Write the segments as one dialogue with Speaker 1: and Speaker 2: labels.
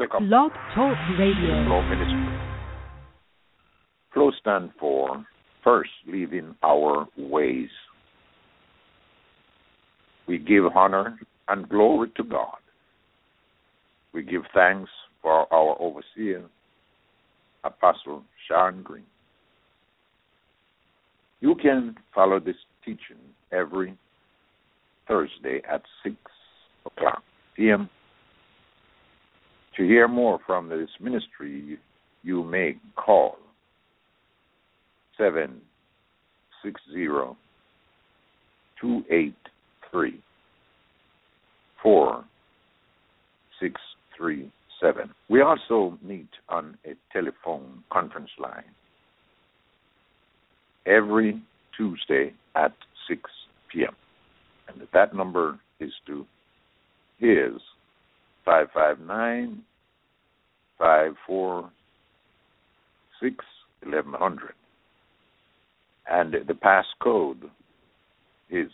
Speaker 1: Welcome.
Speaker 2: Blog Talk Radio.
Speaker 1: Flow Ministry. Flow stand for first leaving our ways. We give honor and glory to God. We give thanks for our overseer, Apostle Sharon Green. You can follow this teaching every Thursday at 6 o'clock p.m. To hear more from this ministry, you may call 760-283-4637. We also meet on a telephone conference line every Tuesday at 6 p.m. And that number is 559-546-1100. And the passcode is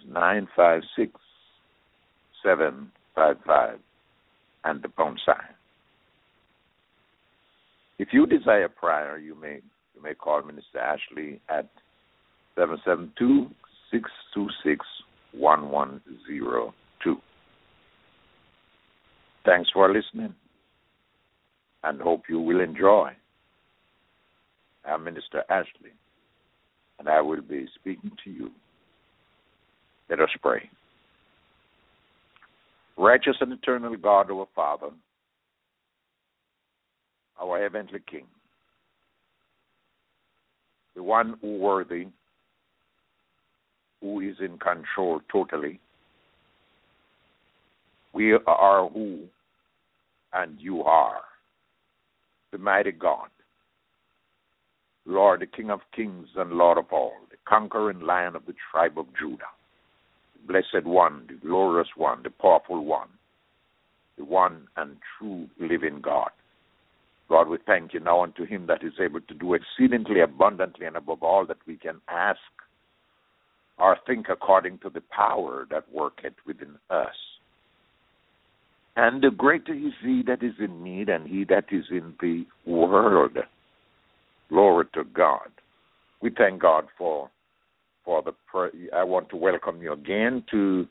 Speaker 1: 956755 and the pound sign. If you desire prayer, you may call Minister Ashley at 772-626-1102. Thanks for listening, and hope you will enjoy. I'm Minister Ashley, and I will be speaking to you. Let us pray. Righteous and eternal God, our Father, our heavenly King, the one who worthy, who is in control totally. We are who, and you are, the mighty God, Lord, the King of kings and Lord of all, the conquering Lion of the tribe of Judah, the blessed one, the glorious one, the powerful one, the one and true living God. God, we thank you now unto him that is able to do exceedingly abundantly and above all that we can ask or think according to the power that worketh within us. And the greater is he that is in me than he that is in the world. Glory to God. We thank God for the prayer. I want to welcome you again to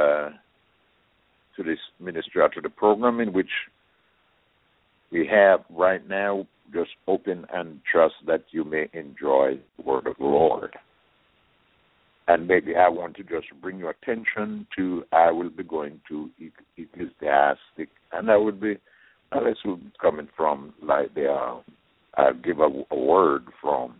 Speaker 1: this ministry, to the program in which we have right now just open and trust that you may enjoy the word of the Lord. And maybe I want to just bring your attention to, I will be going to Ecclesiastic, and I will be, unless we're coming from, like I'll give a word from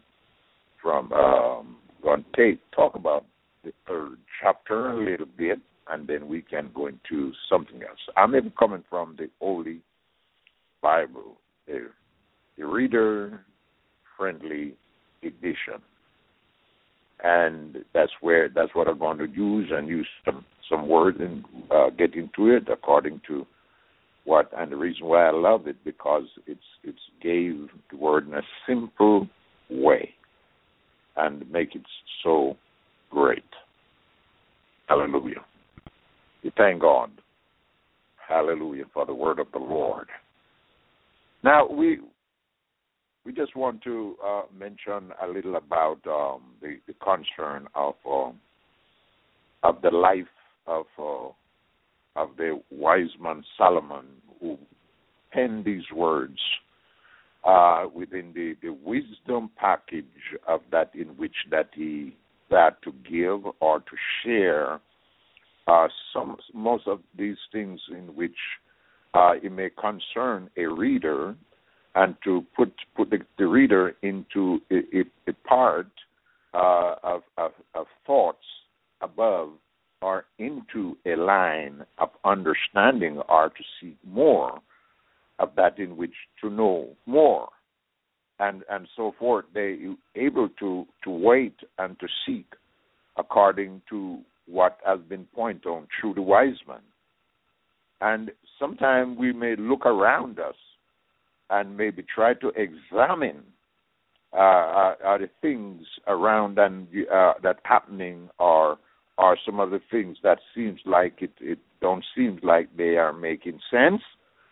Speaker 1: going to talk about the third chapter a little bit, and then we can go into something else. I'm even coming from the Holy Bible, the reader-friendly edition. And that's what I'm going to use and use some words and get into it according to what, and the reason why I love it, because it's gave the word in a simple way and make it so great. Hallelujah. We thank God. Hallelujah for the word of the Lord. Now we just want to mention a little about the concern of the life of the wise man Solomon, who penned these words within the wisdom package of that in which that he had to give or to share most of these things in which it may concern a reader, and to put the reader into a part of thoughts above or into a line of understanding, or to seek more of that in which to know more, and so forth. They able to wait and to seek according to what has been pointed on through the wise man. And sometimes we may look around us and maybe try to examine the things around and that happening, or some of the things that seems like it don't seem like they are making sense.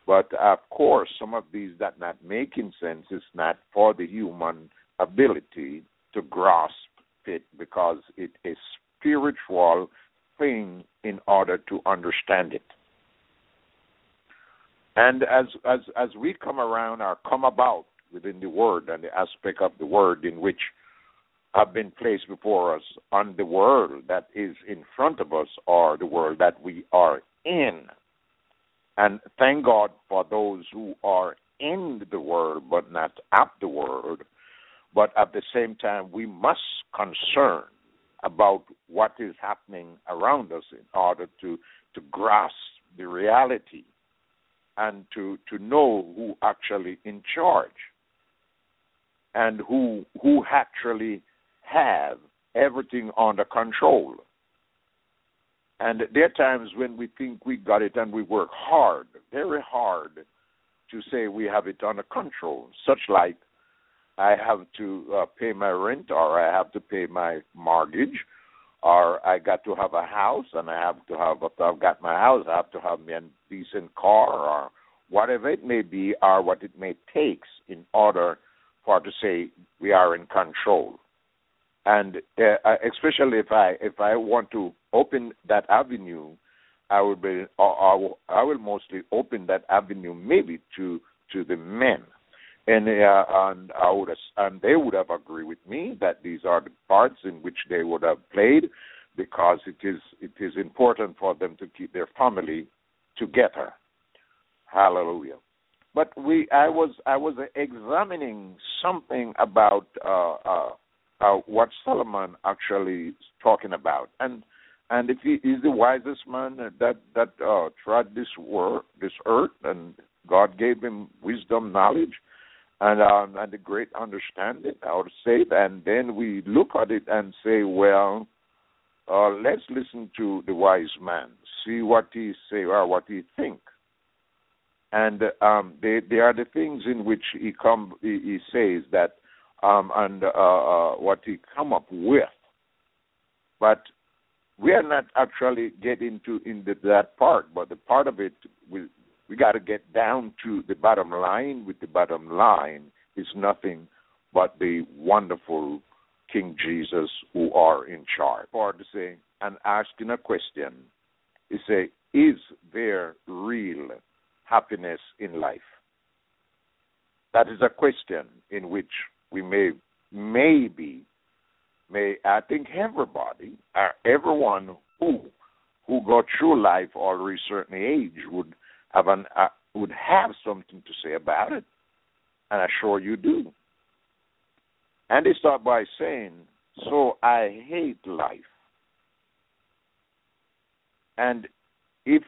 Speaker 1: But of course, some of these that not making sense is not for the human ability to grasp it, because it is spiritual thing in order to understand it. And as we come around or come about within the Word and the aspect of the Word in which have been placed before us on the world that is in front of us, or the world that we are in. And thank God for those who are in the world but not of the world. But at the same time, we must concern about what is happening around us in order to grasp the reality and to know who actually in charge and who actually have everything under control. And there are times when we think we got it and we work hard, very hard, to say we have it under control, such like I have to pay my rent, or I have to pay my mortgage, or I got to have a house, and I have to have, if I've got my house, I have to have me a decent car, or whatever it may be, or what it may take in order for to say we are in control. And especially if I want to open that avenue, I will mostly open that avenue maybe to the men. And they would have agreed with me that these are the parts in which they would have played, because it is important for them to keep their family together. Hallelujah. But I was examining something about what Solomon actually is talking about, and if he is the wisest man that trod this earth, and God gave him wisdom, knowledge, and a great understanding, I would say. And then we look at it and say, well, let's listen to the wise man, see what he say or what he think. And they are the things in which he says that, and what he come up with. But we are not actually getting into that part. But the part of it, we got to get down to the bottom line. With the bottom line is nothing but the wonderful King Jesus who are in charge. Or to say, and asking a question, he say, is there real happiness in life? That is a question in which we may I think everybody, everyone who go through life or reach a certain age would have something to say about it, and I'm sure you do. And they start by saying, "So I hate life." And if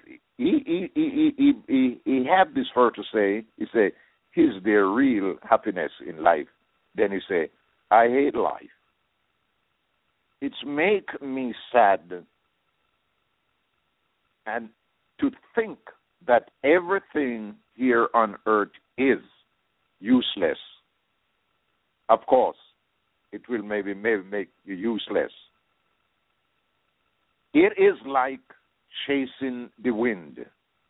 Speaker 1: he have this for to say, he say, "Is there real happiness in life?" Then he say, "I hate life." It's make me sad, and to think that everything here on earth is useless. Of course, it will maybe make you useless. It is like chasing the wind.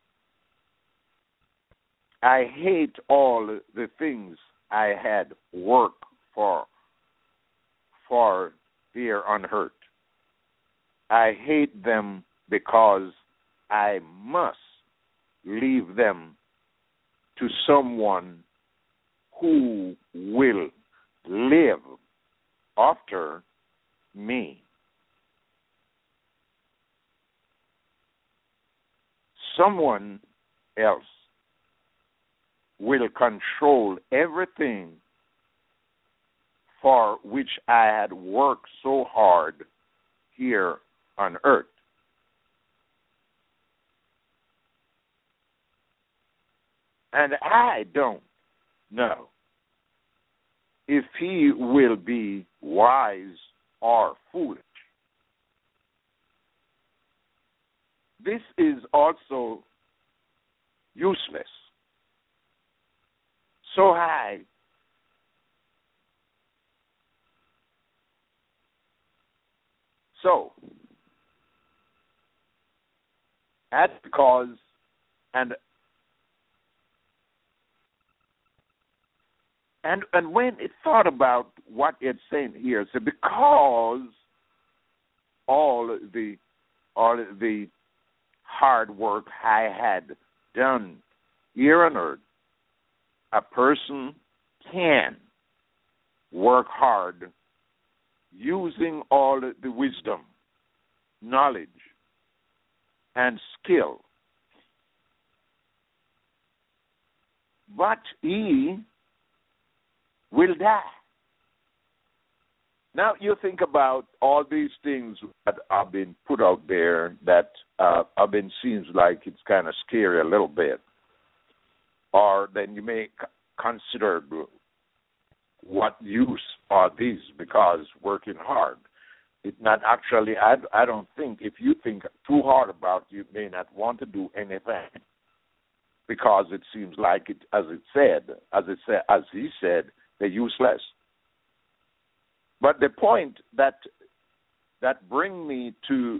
Speaker 1: I hate all the things I had worked for here on earth. I hate them because I must leave them to someone who will live after me. Someone else will control everything for which I had worked so hard here on earth. And I don't know if he will be wise or foolish. This is also useless. So that's because, and And when it thought about what it's saying here, so because all the hard work I had done here on earth, a person can work hard using all the wisdom, knowledge, and skill. But he will die. Now you think about all these things that have been put out there that have been seems like it's kind of scary a little bit. Or then you may consider what use are these, because working hard. It's not actually, I don't think, if you think too hard about it, you may not want to do anything, because it seems like it, as he said, they're useless. But the point that bring me to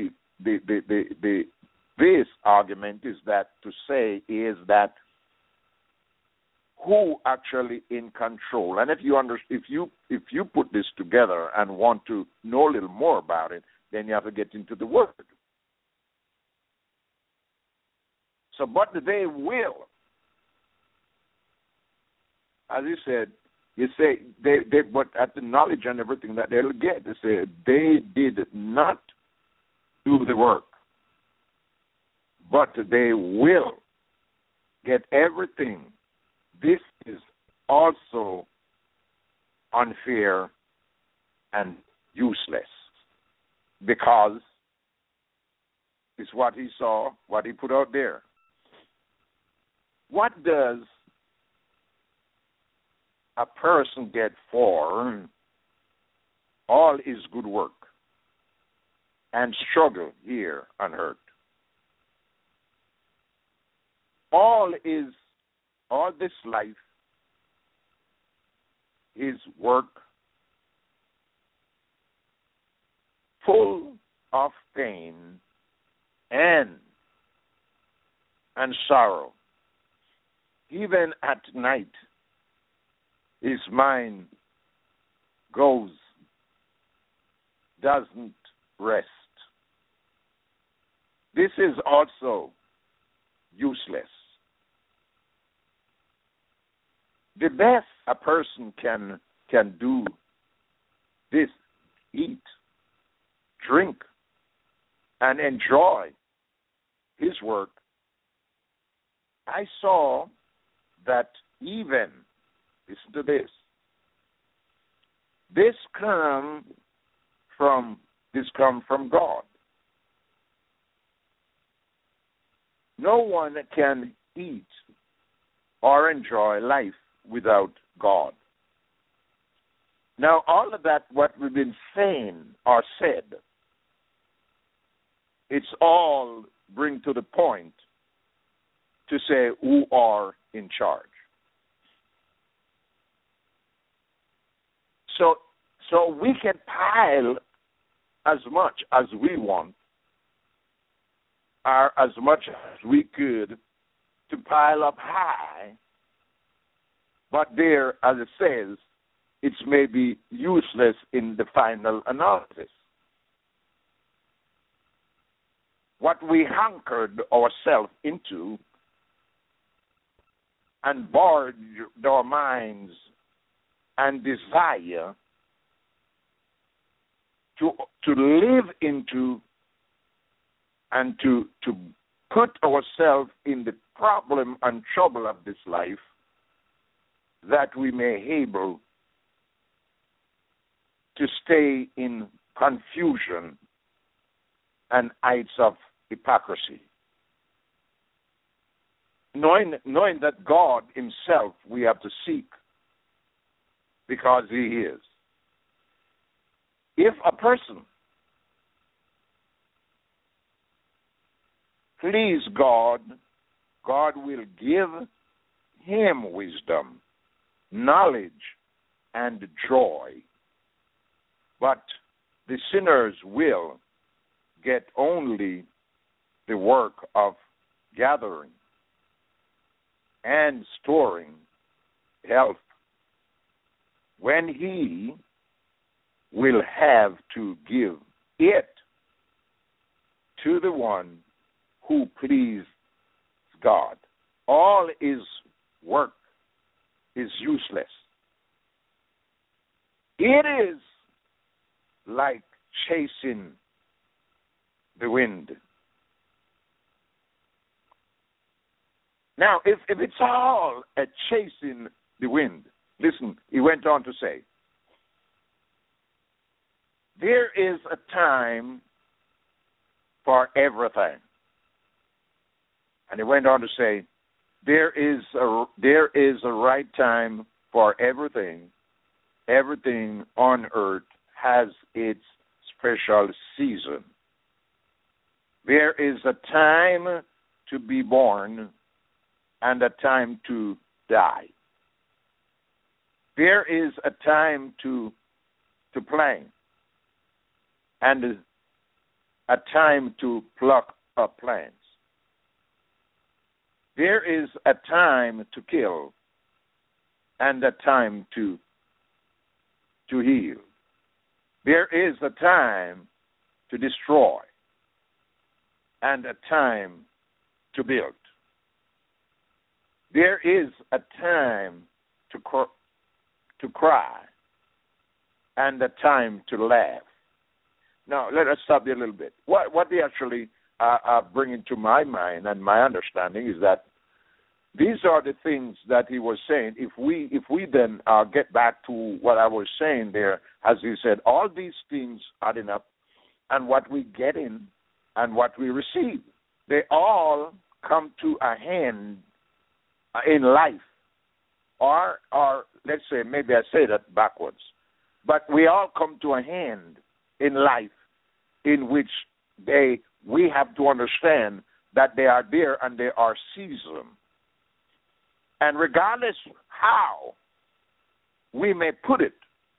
Speaker 1: this argument is that who actually in control? And if you put this together and want to know a little more about it, then you have to get into the Word. So, but they will, as you said, you say they but at the knowledge and everything that they'll get, they say they did not do the work, but they will get everything. This is also unfair and useless, because it's what he saw, what he put out there. What does a person get for all his good work and struggle here on earth? All this life, his work, full of pain and sorrow. Even at night, his mind doesn't rest. This is also useless. The best a person can do this: eat, drink, and enjoy his work. I saw that even, listen to this, this come from God. No one can eat or enjoy life without God. Now, all of that, what we've been saying or said, it's all bring to the point to say who are in charge. So we can pile as much as we want, or as much as we could, to pile up high, but there, as it says, it may be useless in the final analysis. What we hunkered ourselves into and bored our minds and desire to live into and to put ourselves in the problem and trouble of this life, that we may able to stay in confusion and heights of hypocrisy. Knowing that God himself we have to seek, because he is. If a person please God, God will give him wisdom, knowledge, and joy. But the sinners will get only the work of gathering and storing health when he will have to give it to the one who pleased God. All his work is useless. It is like chasing the wind. Now, if it's all a chasing the wind, listen, he went on to say, there is a time for everything. And he went on to say, there is a right time for everything. Everything on earth has its special season. There is a time to be born and a time to die. There is a time to plant and a time to pluck up plants. There is a time to kill and a time to heal. There is a time to destroy and a time to build. There is a time to cry and a time to laugh. Now, let us stop there a little bit. What they actually are bringing to my mind and my understanding is that these are the things that he was saying. If we then get back to what I was saying there, as he said, all these things adding up, and what we get in and what we receive, they all come to a hand in life. Or let's say, maybe I say that backwards, but we all come to a hand in life in which we have to understand that they are there and they are seasoned. And regardless how we may put it,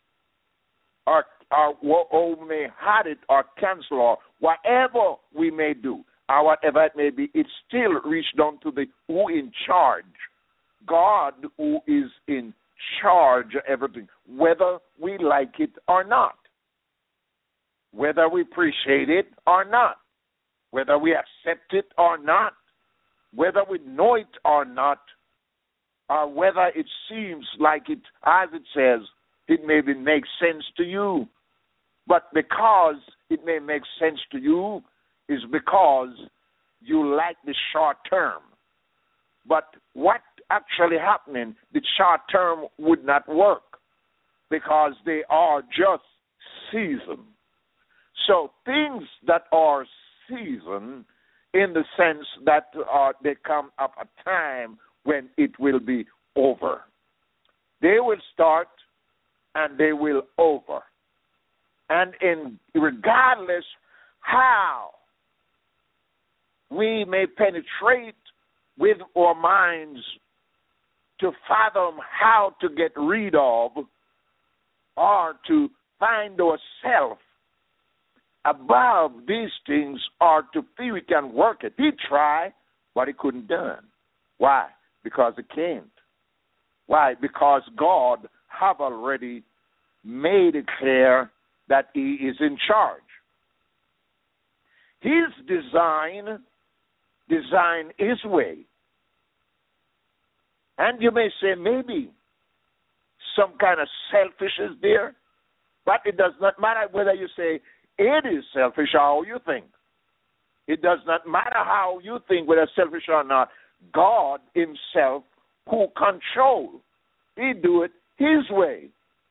Speaker 1: or may hide it or cancel or whatever we may do, or whatever it may be, it still reached down to the who in charge, God who is in charge of everything, whether we like it or not, whether we appreciate it or not, whether we accept it or not, whether we know it or not, or whether it seems like it, as it says, it maybe makes sense to you. But because it may make sense to you is because you like the short term. But what actually happening, the short term would not work because they are just seasoned. So things that are seasoned in the sense that they come up a time when it will be over. They will start and they will over. And regardless how we may penetrate with our minds to fathom how to get rid of or to find ourselves above these things or to feel we can work it. He tried, but he couldn't done. Why? Because he can't. Why? Because God have already made it clear that he is in charge. His design his way. And you may say maybe some kind of selfish is there, but it does not matter whether you say it is selfish or how you think. It does not matter how you think whether selfish or not. God himself who controls, he do it his way.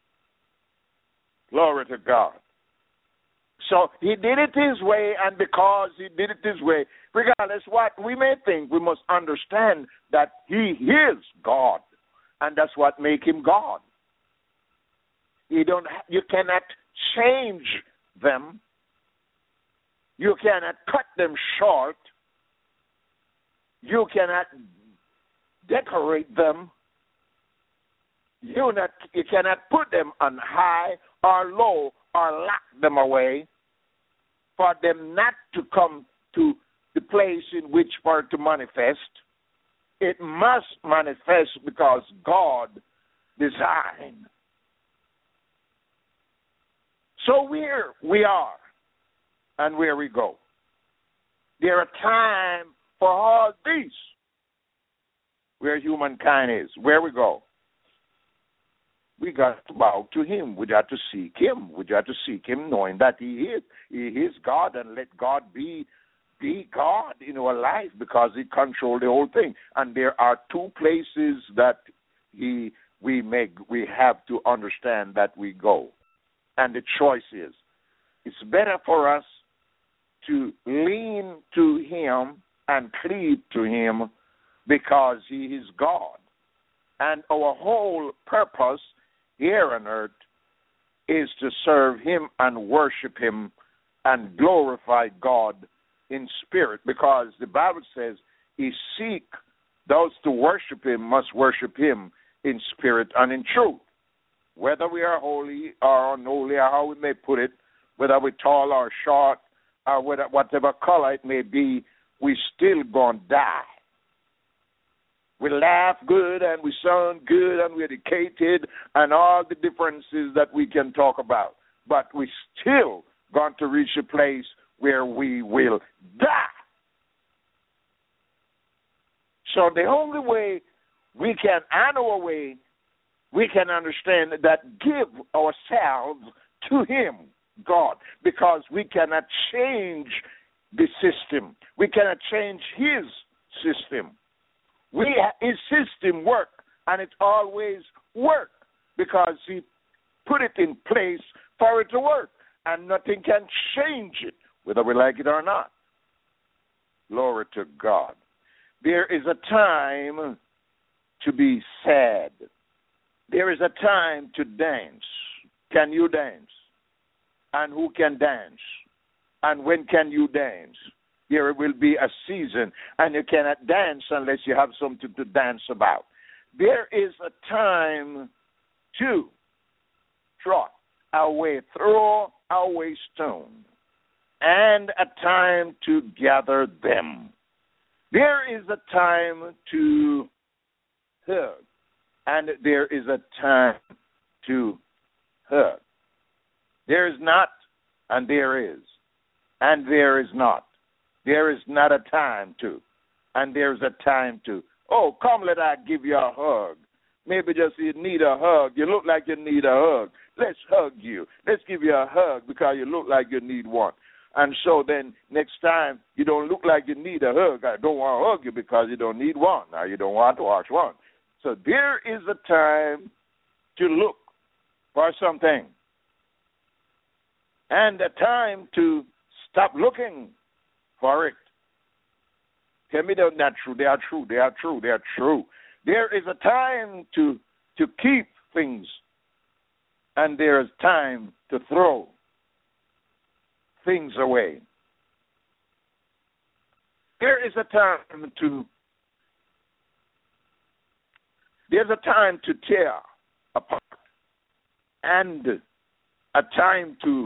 Speaker 1: Glory to God. So he did it his way, and because he did it his way, regardless what we may think, we must understand that he is God, and that's what makes him God. You cannot change them. You cannot cut them short. You cannot decorate them. You cannot put them on high or low or lock them away for them not to come to the place in which for it to manifest. It must manifest because God designed So where we are and where we go, there are time for all these. Where humankind is, where we go, we got to bow to him. We got to seek him. We got to seek him knowing that he is God, and let God be God in our life because he controls the whole thing. And there are two places that we have to understand that we go. And the choice is, it's better for us to lean to him and cleave to him because he is God. And our whole purpose here on earth is to serve him and worship him and glorify God in spirit, because the Bible says he seek those to worship him must worship him in spirit and in truth. Whether we are holy or unholy, or how we may put it, whether we're tall or short, or whatever color it may be, we still gonna die. We laugh good and we sound good and we're educated and all the differences that we can talk about. But we still going to reach a place where we will die. So the only way we can, on our way, we can understand that give ourselves to him, God, because we cannot change the system. We cannot change his system. His system work, and it always work because he put it in place for it to work, and nothing can change it, whether we like it or not. Glory to God. There is a time to be sad. There is a time to dance. Can you dance? And who can dance? And when can you dance? There will be a season, and you cannot dance unless you have something to dance about. There is a time to throw away stone, and a time to gather them. There is a time to hug, and there is a time to hug. There is not, and there is, and there is not. There is not a time to, and there's a time to. Oh, come, let I give you a hug. Maybe just you need a hug. You look like you need a hug. Let's hug you. Let's give you a hug because you look like you need one. And so then next time you don't look like you need a hug. I don't want to hug you because you don't need one or you don't want to wash one. So there is a time to look for something and a time to stop looking for it. Tell me they're not true. They are true. They are true. They are true. There is a time to keep things, and there is time to throw things away. There's a time to tear apart, and a time to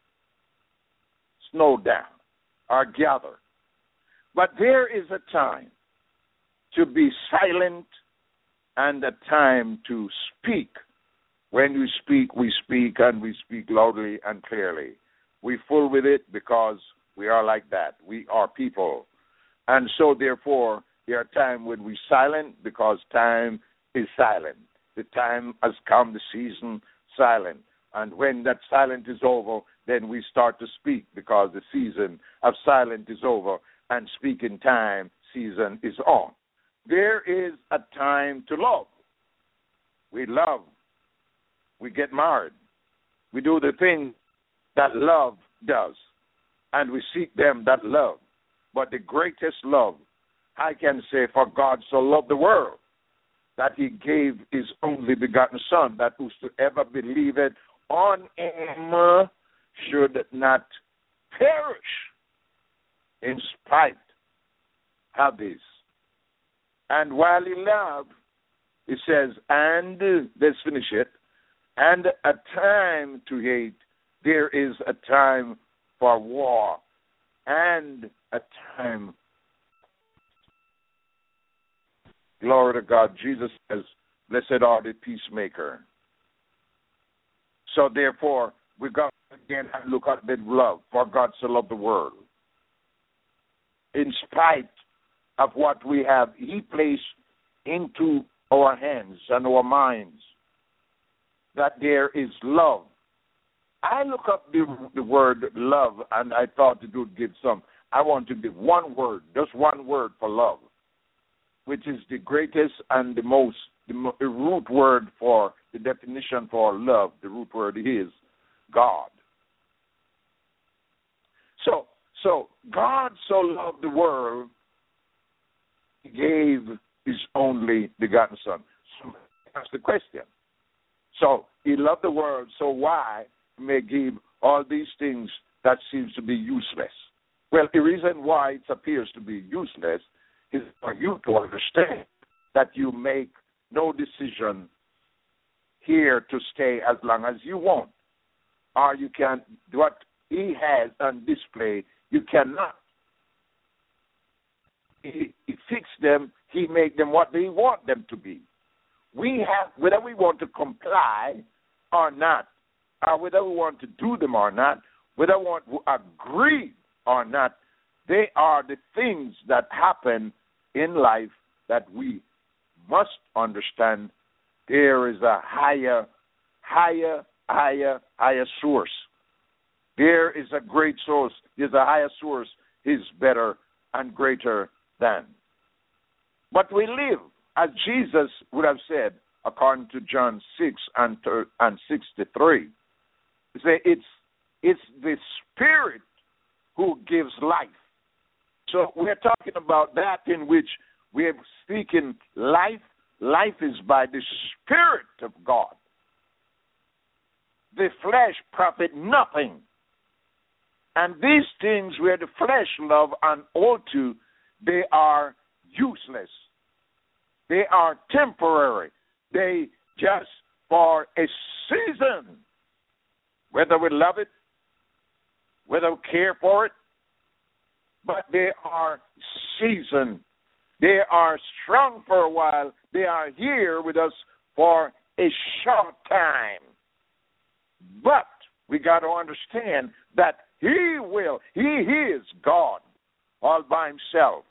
Speaker 1: snow down or gather. But there is a time to be silent and a time to speak. When we speak, and we speak loudly and clearly. We're full with it because we are like that. We are people. And so, therefore, there are times when we're silent because time is silent. The time has come, the season, silent. And when that silence is over, then we start to speak because the season of silence is over and speaking time, season is on. There is a time to love. We love. We get married. We do the things that love does. And we seek them that love. But the greatest love, I can say, for God so loved the world that he gave his only begotten Son, that whosoever believeth on him should not perish in spite of this. And while he loved, it says, and let's finish it, and a time to hate, there is a time for war, and a time. Glory to God. Jesus says, blessed are the peacemaker. So therefore, we got Again, I look at the love. For God so loved the world. In spite of what we have, he placed into our hands and our minds that there is love. I look up the word love, and I thought it would give some. I want to give one word, just one word for love, which is the greatest and the root word for the definition for love. The root word is God. So God so loved the world, he gave his only begotten Son. So that's the question. So he loved the world, so why may give all these things that seems to be useless? Well, the reason why it appears to be useless is for you to understand that you make no decision here to stay as long as you want. Or you can, what he has on display, you cannot. He fixed them, he made them what they want them to be. We have, whether we want to comply or not, or whether we want to do them or not, whether we want to agree or not, they are the things that happen in life that we must understand. There is a higher source. There is a great source. There's a higher source. Is better and greater than. But we live, as Jesus would have said, according to John 6 and 63. He said, it's the Spirit who gives life. So we're talking about that in which we're speaking life. Life is by the Spirit of God. The flesh profit nothing. And these things where the flesh love and ought to, they are useless. They are temporary. They just for a season. Whether we love it, whether we care for it, but they are seasoned. They are strong for a while. They are here with us for a short time. But we got to understand that He is God all by himself.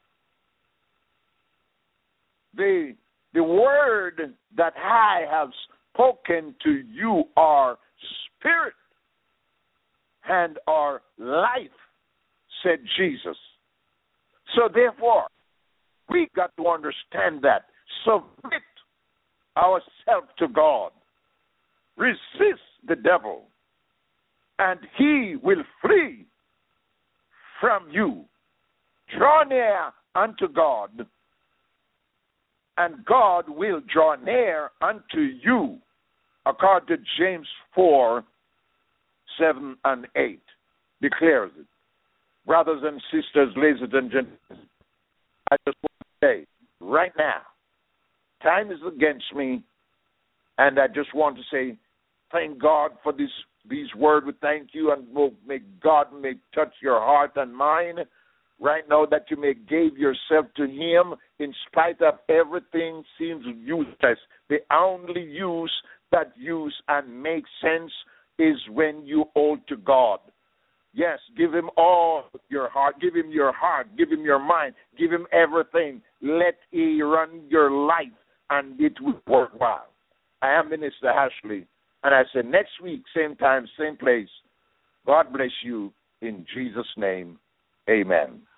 Speaker 1: The word that I have spoken to you are spirit and are life, said Jesus. So therefore, we got to understand that. Submit ourselves to God. Resist the devil, and he will flee from you. Draw near unto God, and God will draw near unto you, according to James 4, 7 and 8 declares it. Brothers and sisters, ladies and gentlemen, I just want to say, right now, time is against me, and I just want to say, thank God for these words. We thank you, and may God may touch your heart and mind right now, that you may give yourself to Him in spite of everything seems useless. The only use that use and makes sense is when you owe to God. Yes, give Him all your heart. Give Him your heart. Give Him your mind. Give Him everything. Let He run your life, and it will work well. I am Minister Ashley, and I say next week, same time, same place. God bless you in Jesus' name. Amen.